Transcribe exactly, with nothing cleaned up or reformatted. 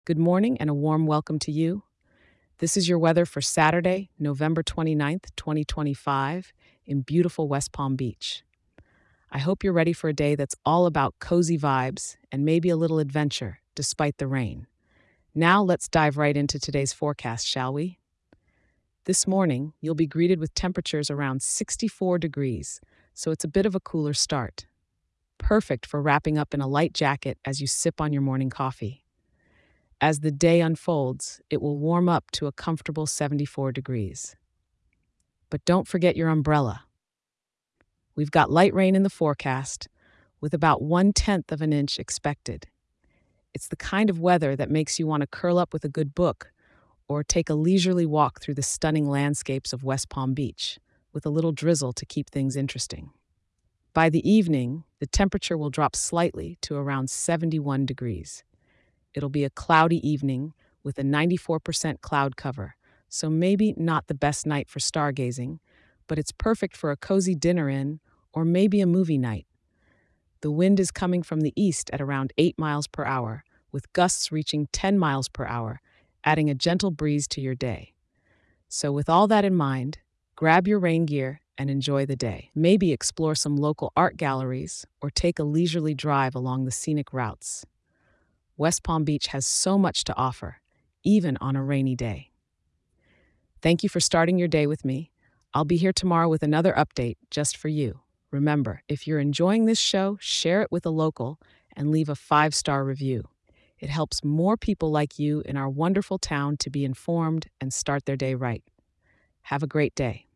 Good morning and a warm welcome to you. This is your weather for Saturday, November twenty-ninth, twenty twenty-five, in beautiful West Palm Beach. I hope you're ready for a day that's all about cozy vibes and maybe a little adventure, despite the rain. Now let's dive right into today's forecast, shall we? This morning, you'll be greeted with temperatures around sixty-four degrees, so it's a bit of a cooler start. Perfect for wrapping up in a light jacket as you sip on your morning coffee. As the day unfolds, it will warm up to a comfortable seventy-four degrees. But don't forget your umbrella. We've got light rain in the forecast, with about one tenth of an inch expected. It's the kind of weather that makes you want to curl up with a good book or take a leisurely walk through the stunning landscapes of West Palm Beach, with a little drizzle to keep things interesting. By the evening, the temperature will drop slightly to around seventy-one degrees. It'll be a cloudy evening with a ninety-four percent cloud cover, so maybe not the best night for stargazing, but it's perfect for a cozy dinner in or maybe a movie night. The wind is coming from the east at around eight miles per hour, with gusts reaching ten miles per hour, adding a gentle breeze to your day. So, with all that in mind, grab your rain gear and enjoy the day. Maybe explore some local art galleries or take a leisurely drive along the scenic routes. West Palm Beach has so much to offer, even on a rainy day. Thank you for starting your day with me. I'll be here tomorrow with another update just for you. Remember, if you're enjoying this show, share it with a local and leave a five star review. It helps more people like you in our wonderful town to be informed and start their day right. Have a great day.